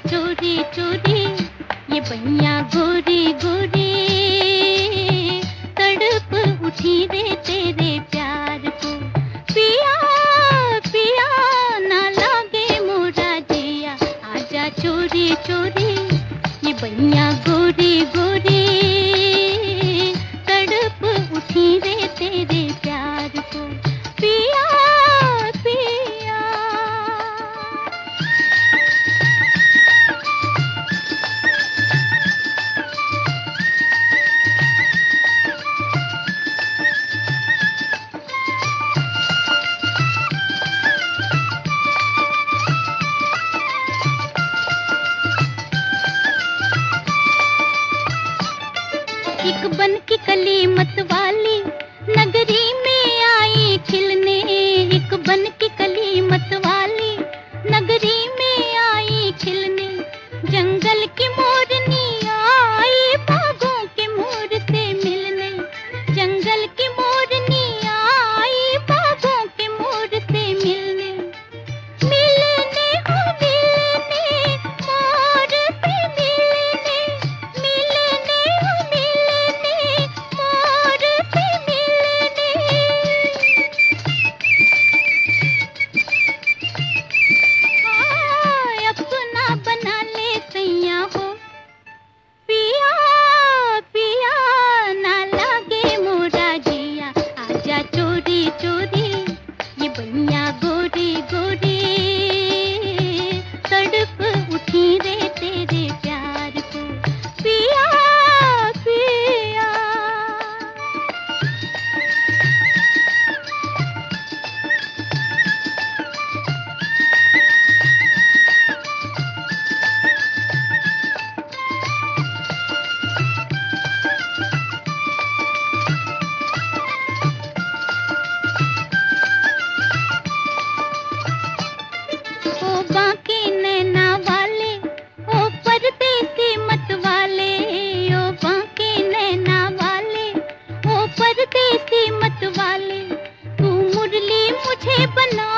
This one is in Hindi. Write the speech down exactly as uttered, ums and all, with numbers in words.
चोरी चोरी ये बइया गोरी गोरी, तड़प उठी रे तेरे प्यार को। पिया पिया ना लागे मोरा जिया, आजा चोरी चोरी ये बइया गोरी गोरी, तड़प उठी रे तेरे प्यार को। पिया पिया एक बन की कली मत वाली नगरी में आई खिलने, एक बन की कली मत वाली नगरी में आई खिलने। जंगल की मोरनी आई बागों के मोर से मिलने, जंगल की मोरनी आई बागों के मोर से मिलने। मिलने हो मिलने मोर से मिलने, मिलने हो मिलने मोर से मिलने। हाँ, अपना बना ले सैया हो, पिया पिया ना लागे मोरा जिया, आजा चोरी चोरी ये बइया गोरी गोरी, तड़प उठी रे तेरे प्यार को। पिया पिया ओ बाके नैना वाले, ओ परदेसी मत वाले, ओ बाके नैना वाले, ओ परदेसी मत वाले। तू मुरली मुझे बना